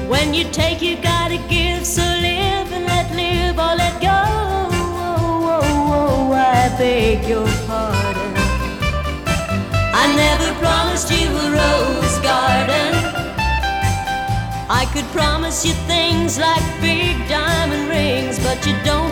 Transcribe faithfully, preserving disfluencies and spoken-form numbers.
When you take, you gotta give. So live and let live or let go. Oh, oh, oh, I beg your pardon. I never promised you a rose garden. I could promise you things like big diamond rings, but you don't